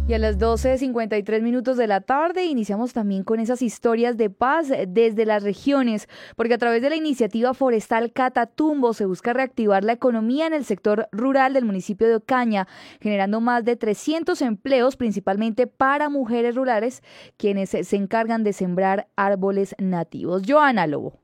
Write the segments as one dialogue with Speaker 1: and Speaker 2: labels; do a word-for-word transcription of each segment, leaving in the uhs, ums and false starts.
Speaker 1: Y a las doce cincuenta y tres minutos de la tarde iniciamos también con esas historias de paz desde las regiones, porque a través de la iniciativa forestal Catatumbo se busca reactivar la economía en el sector rural del municipio de Ocaña, generando más de trescientos empleos, principalmente para mujeres rurales, quienes se encargan de sembrar árboles nativos. Joana Lobo.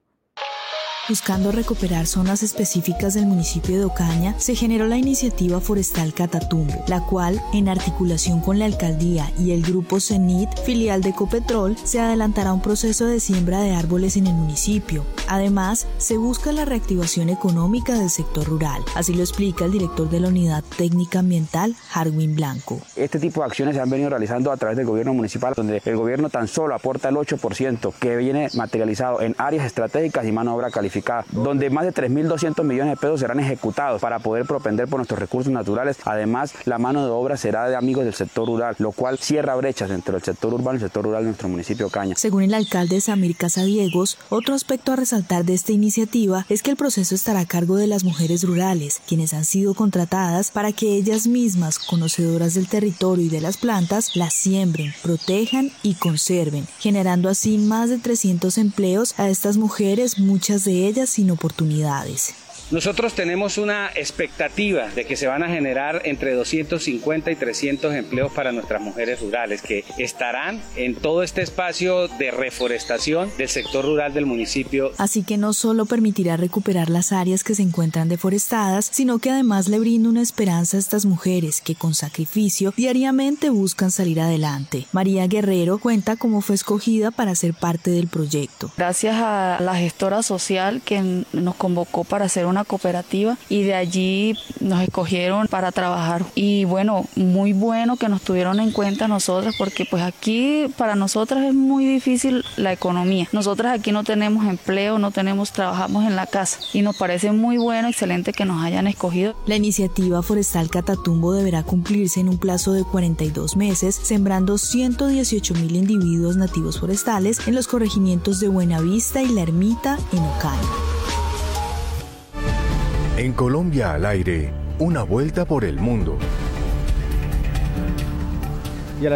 Speaker 2: Buscando recuperar zonas específicas del municipio de Ocaña, se generó la iniciativa forestal Catatumbo, la cual, en articulación con la alcaldía y el grupo CENIT, filial de Ecopetrol, se adelantará un proceso de siembra de árboles en el municipio. Además, se busca la reactivación económica del sector rural. Así lo explica el director de la Unidad Técnica Ambiental, Harwin Blanco.
Speaker 3: Este tipo de acciones se han venido realizando a través del gobierno municipal, donde el gobierno tan solo aporta el ocho por ciento, que viene materializado en áreas estratégicas y mano de obra calificada, donde más de tres mil doscientos millones de pesos serán ejecutados para poder propender por nuestros recursos naturales. Además, la mano de obra será de amigos del sector rural, lo cual cierra brechas entre el sector urbano y el sector rural de nuestro municipio de Ocaña.
Speaker 2: Según el alcalde Samir Casadiegos, otro aspecto a resaltar de esta iniciativa es que el proceso estará a cargo de las mujeres rurales, quienes han sido contratadas para que ellas mismas, conocedoras del territorio y de las plantas, las siembren, protejan y conserven, generando así más de trescientos empleos a estas mujeres, muchas de ellas sin oportunidades.
Speaker 4: Nosotros tenemos una expectativa de que se van a generar entre doscientos cincuenta y trescientos empleos para nuestras mujeres rurales, que estarán en todo este espacio de reforestación del sector rural del municipio.
Speaker 2: Así que no solo permitirá recuperar las áreas que se encuentran deforestadas, sino que además le brinda una esperanza a estas mujeres que con sacrificio diariamente buscan salir adelante. María Guerrero cuenta cómo fue escogida para ser parte del proyecto.
Speaker 5: Gracias a la gestora social que nos convocó para hacer una cooperativa y de allí nos escogieron para trabajar y bueno, muy bueno que nos tuvieron en cuenta nosotras porque pues aquí para nosotras es muy difícil la economía. Nosotras aquí no tenemos empleo, no tenemos, trabajamos en la casa y nos parece muy bueno, excelente que nos hayan escogido.
Speaker 2: La iniciativa forestal Catatumbo deberá cumplirse en un plazo de cuarenta y dos meses, sembrando ciento dieciocho mil individuos nativos forestales en los corregimientos de Buenavista y La Ermita en Ocaña.
Speaker 6: En Colombia al aire, una vuelta por el mundo.